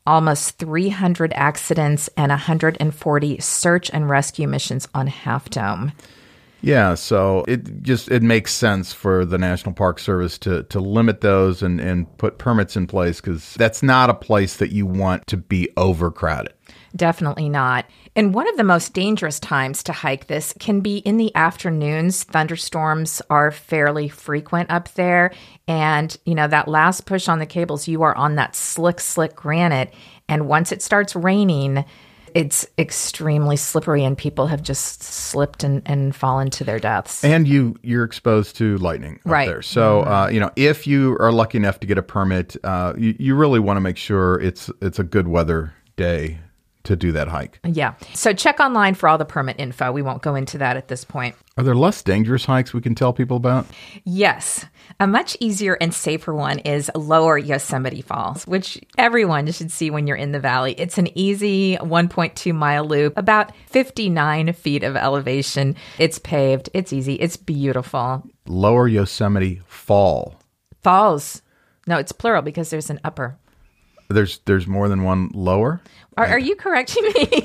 almost three hundred accidents, and one hundred forty search and rescue missions on Half Dome. Yeah, so it just it makes sense for the National Park Service to to limit those and, and put permits in place, because that's not a place that you want to be overcrowded. Definitely not. And one of the most dangerous times to hike this can be in the afternoons. Thunderstorms are fairly frequent up there. And, you know, that last push on the cables, you are on that slick, slick granite. And once it starts raining, it's extremely slippery, and people have just slipped and, and fallen to their deaths. And you, you're exposed to lightning up right. there. So, mm-hmm. uh, you know, if you are lucky enough to get a permit, uh, you, you really want to make sure it's it's a good weather day to do that hike. Yeah. So check online for all the permit info. We won't go into that at this point. Are there less dangerous hikes we can tell people about? Yes. A much easier and safer one is Lower Yosemite Falls, which everyone should see when you're in the valley. It's an easy one point two mile loop, about fifty-nine feet of elevation. It's paved. It's easy. It's beautiful. Lower Yosemite Fall. Falls. No, it's plural because there's an upper. There's there's more than one lower? Are, are you correcting me?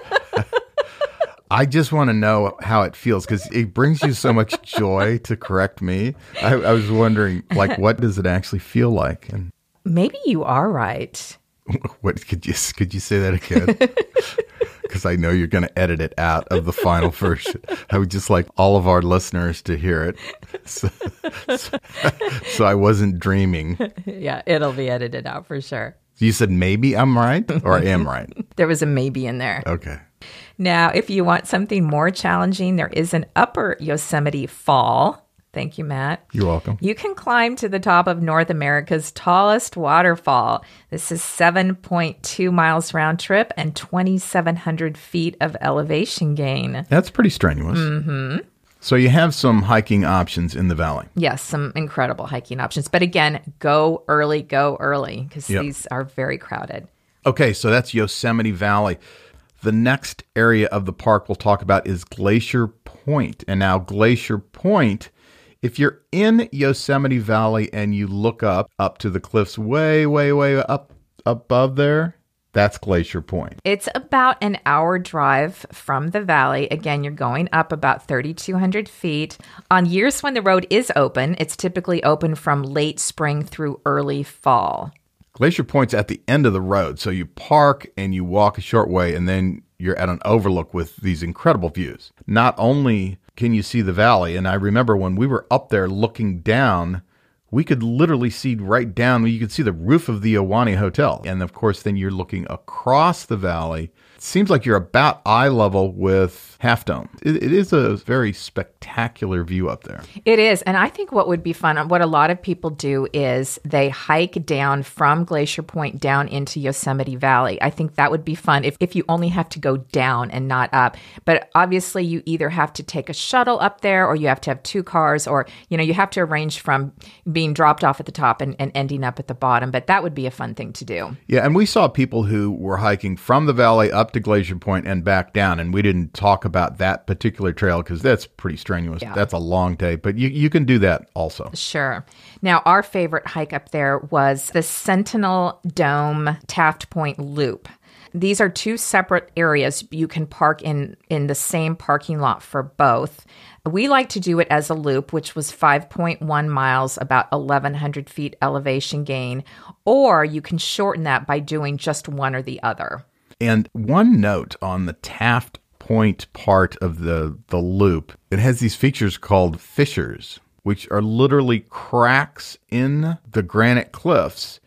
I just want to know how it feels, because it brings you so much joy to correct me. I, I was wondering, like, what does it actually feel like? And maybe you are right. What could you could you say that again? Because I know you're going to edit it out of the final version. I would just like all of our listeners to hear it, so, so, so I wasn't dreaming. Yeah, it'll be edited out for sure. You said maybe I'm right, or I am right? There was a maybe in there. Okay. Now, if you want something more challenging, there is an Upper Yosemite Fall. Thank you, Matt. You're welcome. You can climb to the top of North America's tallest waterfall. This is seven point two miles round trip and twenty-seven hundred feet of elevation gain. That's pretty strenuous. Mm-hmm. So you have some hiking options in the valley. Yes, some incredible hiking options. But again, go early, go early, because Yep. these are very crowded. Okay, so that's Yosemite Valley. The next area of the park we'll talk about is Glacier Point. And now Glacier Point, if you're in Yosemite Valley and you look up, up to the cliffs way, way, way up above there, that's Glacier Point. It's about an hour drive from the valley. Again, you're going up about thirty-two hundred feet. On years when the road is open, it's typically open from late spring through early fall. Glacier Point's at the end of the road, so you park and you walk a short way, and then you're at an overlook with these incredible views. Not only can you see the valley, and I remember when we were up there looking down, we could literally see right down. You could see the roof of the Ahwahnee Hotel. And of course, then you're looking across the valley. It seems like you're about eye level with Half Dome. It, it is a very spectacular view up there. It is. And I think what would be fun, what a lot of people do is they hike down from Glacier Point down into Yosemite Valley. I think that would be fun if, if you only have to go down and not up. But obviously, you either have to take a shuttle up there, or you have to have two cars, or, you know, you have to arrange from being dropped off at the top and, and ending up at the bottom. But that would be a fun thing to do. Yeah, and we saw people who were hiking from the valley up to Glacier Point and back down, and we didn't talk about that particular trail because that's pretty strenuous. Yeah. That's a long day, but you, you can do that also. Sure. Now, our favorite hike up there was the Sentinel Dome Taft Point Loop. These are two separate areas. You can park in, in the same parking lot for both. We like to do it as a loop, which was five point one miles, about eleven hundred feet elevation gain, or you can shorten that by doing just one or the other. And one note on the Taft Point part of the, the loop, it has these features called fissures, which are literally cracks in the granite cliffs.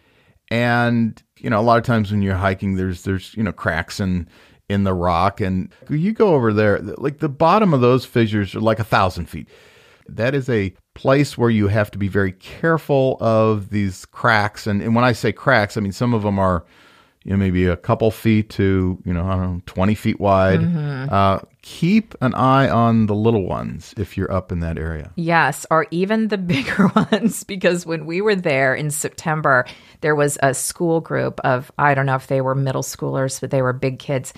And, you know, a lot of times when you're hiking, there's, there's you know, cracks in, in the rock. And you go over there, like the bottom of those fissures are like a thousand feet. That is a place where you have to be very careful of these cracks. And, and when I say cracks, I mean, some of them are, you know, maybe a couple feet to, you know, I don't know, twenty feet wide. Mm-hmm. Uh, keep an eye on the little ones if you're up in that area. Yes, or even the bigger ones, because when we were there in September, there was a school group of, I don't know if they were middle schoolers, but they were big kids.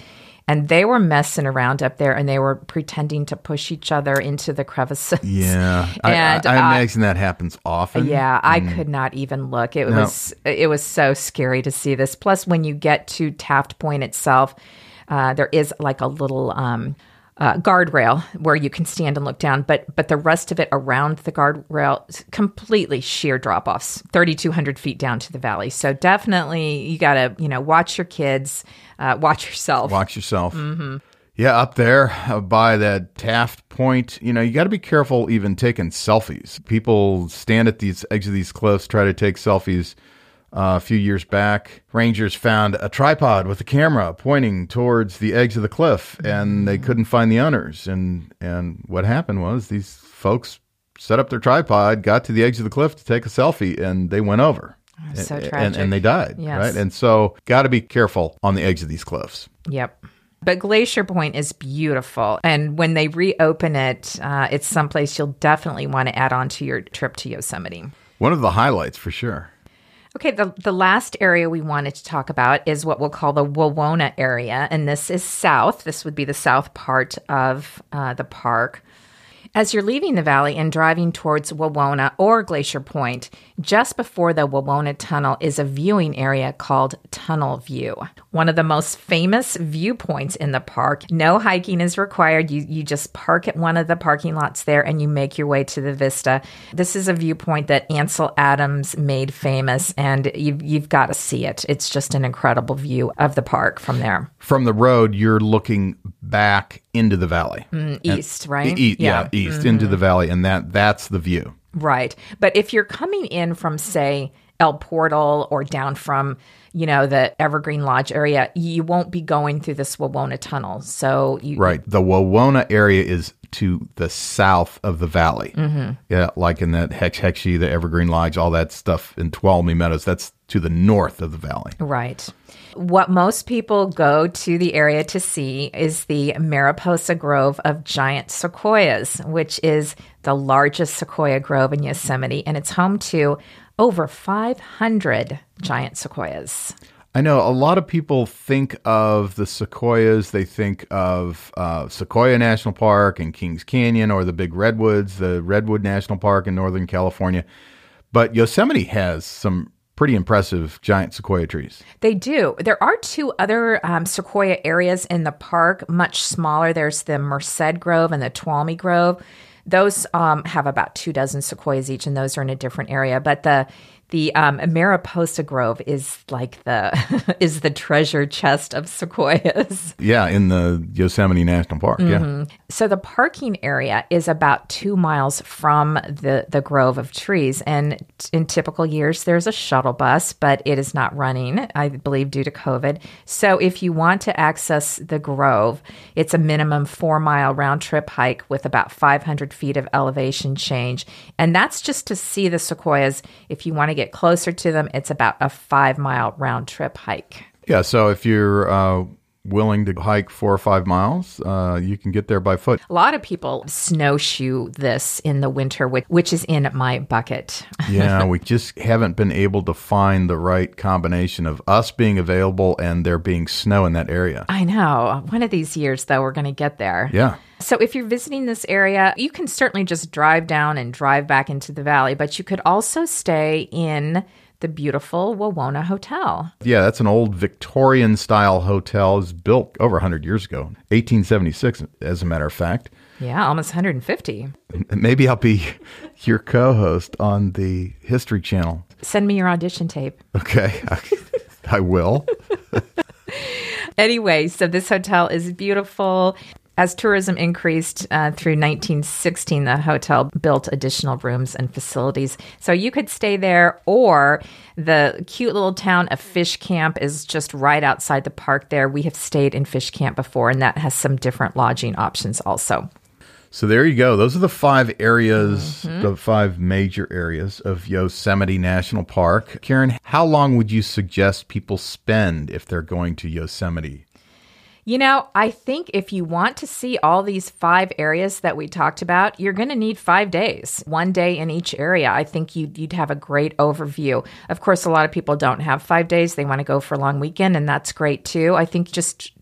And they were messing around up there, and they were pretending to push each other into the crevices. Yeah, and I, I, I uh, imagine that happens often. Yeah, I could not even look. It No. was it was so scary to see this. Plus, when you get to Taft Point itself, uh, there is like a little um, uh, guardrail where you can stand and look down. But but the rest of it around the guardrail is completely sheer drop offs, thirty-two hundred feet down to the valley. So definitely, you got to you know watch your kids, uh, watch yourself. Watch yourself. Mm-hmm. Yeah, up there uh, by that Taft Point, you know, you got to be careful even taking selfies. People stand at these edges of these cliffs, try to take selfies. Uh, a few years back, rangers found a tripod with a camera pointing towards the edge of the cliff, and they couldn't find the owners. And and what happened was these folks set up their tripod, got to the edge of the cliff to take a selfie, and they went over. So and, tragic. And, and they died, Yes. right? And so got to be careful on the edge of these cliffs. Yep. But Glacier Point is beautiful. And when they reopen it, uh, it's someplace you'll definitely want to add on to your trip to Yosemite. One of the highlights for sure. Okay, the, the last area we wanted to talk about is what we'll call the Wawona area. And this is south. This would be the south part of uh, the park. As you're leaving the valley and driving towards Wawona or Glacier Point, just before the Wawona Tunnel is a viewing area called Tunnel View. One of the most famous viewpoints in the park. No hiking is required. You you just park at one of the parking lots there and you make your way to the vista. This is a viewpoint that Ansel Adams made famous, and you've, you've got to see it. It's just an incredible view of the park from there. From the road, you're looking back into the valley. Mm, east, right? E- yeah, yeah, east mm-hmm. into the valley, and that that's the view. Right. But if you're coming in from, say, El Portal or down from, you know, the Evergreen Lodge area, you won't be going through this Wawona Tunnel. So you Right. The Wawona area is to the south of the valley. Mm-hmm. Yeah, like in that Hex Hexie, the Evergreen Lodge, all that stuff in Tuolumne Meadows, that's to the north of the valley. Right. What most people go to the area to see is the Mariposa Grove of giant sequoias, which is the largest sequoia grove in Yosemite, and it's home to over five hundred giant sequoias. I know a lot of people think of the sequoias. They think of uh, Sequoia National Park and Kings Canyon, or the big redwoods, the Redwood National Park in Northern California. But Yosemite has some pretty impressive giant sequoia trees. They do. There are two other um, sequoia areas in the park, much smaller. There's the Merced Grove and the Tuolumne Grove. Those um, have about two dozen sequoias each, and those are in a different area. But the the um, Mariposa Grove is like the is the treasure chest of sequoias. Yeah, in the Yosemite National Park. Mm-hmm. Yeah. So the parking area is about two miles from the the grove of trees, and in typical years there's a shuttle bus, but it is not running, I believe, due to COVID. So if you want to access the grove, it's a minimum four mile round trip hike with about five hundred feet of elevation change, and that's just to see the sequoias. If you want to get closer to them, it's about a five mile round trip hike. Yeah, so if you're uh, willing to hike four or five miles, uh, you can get there by foot. A lot of people snowshoe this in the winter, which, which is in my bucket. Yeah, we just haven't been able to find the right combination of us being available and there being snow in that area. I know. One of these years, though, we're going to get there. Yeah. So if you're visiting this area, you can certainly just drive down and drive back into the valley, but you could also stay in the beautiful Wawona Hotel. Yeah, that's an old Victorian-style hotel. It was built over one hundred years ago, eighteen seventy-six, as a matter of fact. Yeah, almost one hundred fifty. Maybe I'll be your co-host on the History Channel. Send me your audition tape. Okay, I, I will. Anyway, so this hotel is beautiful. As tourism increased uh, through nineteen sixteen, the hotel built additional rooms and facilities. So you could stay there, or the cute little town of Fish Camp is just right outside the park there. We have stayed in Fish Camp before, and that has some different lodging options also. So there you go. Those are the five areas, mm-hmm. the five major areas of Yosemite National Park. Karen, how long would you suggest people spend if they're going to Yosemite? You know, I think if you want to see all these five areas that we talked about, you're going to need five days, one day in each area. I think you'd, you'd have a great overview. Of course, a lot of people don't have five days. They want to go for a long weekend, and that's great too. I think just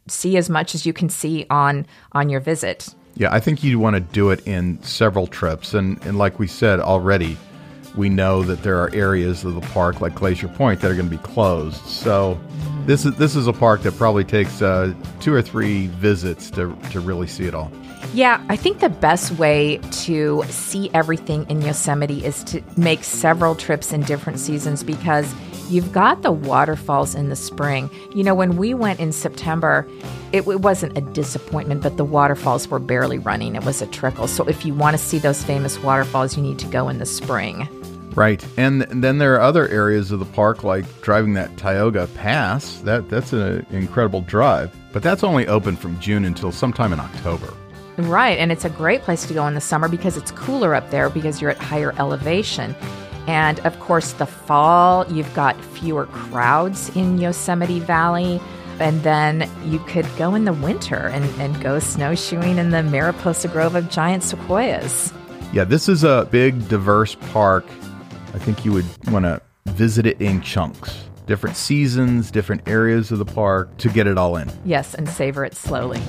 see as much as you can see on on your visit. Yeah, I think you want to do it in several trips. And, and like we said already, we know that there are areas of the park like Glacier Point that are going to be closed. So this is this is a park that probably takes uh, two or three visits to, to really see it all. Yeah, I think the best way to see everything in Yosemite is to make several trips in different seasons, because you've got the waterfalls in the spring. You know, when we went in September, it, it wasn't a disappointment, but the waterfalls were barely running. It was a trickle. So if you want to see those famous waterfalls, you need to go in the spring. Right. And, and then there are other areas of the park, like driving that Tioga Pass. That That's an incredible drive. But that's only open from June until sometime in October. Right. And it's a great place to go in the summer because it's cooler up there because you're at higher elevation. And of course, the fall, you've got fewer crowds in Yosemite Valley. And then you could go in the winter and, and go snowshoeing in the Mariposa Grove of giant sequoias. Yeah, this is a big, diverse park. I think you would want to visit it in chunks. Different seasons, different areas of the park to get it all in. Yes, and savor it slowly.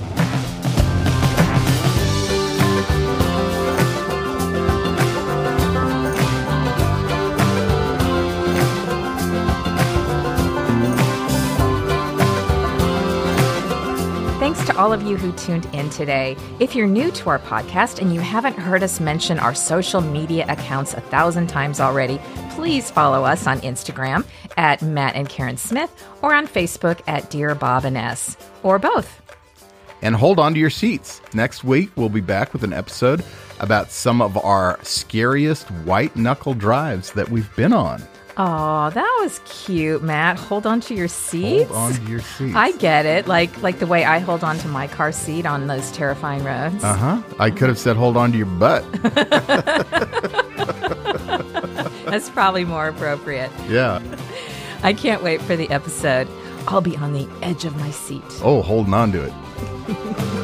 Thanks to all of you who tuned in today. If you're new to our podcast and you haven't heard us mention our social media accounts a thousand times already, please follow us on Instagram at Matt and Karen Smith or on Facebook at Dear Bob and S, or both. And hold on to your seats. Next week, we'll be back with an episode about some of our scariest white-knuckle drives that we've been on. Oh, that was cute, Matt. Hold on to your seats. Hold on to your seats. I get it. Like like the way I hold on to my car seat on those terrifying roads. Uh-huh. I could have said hold on to your butt. That's probably more appropriate. Yeah. I can't wait for the episode. I'll be on the edge of my seat. Oh, holding on to it.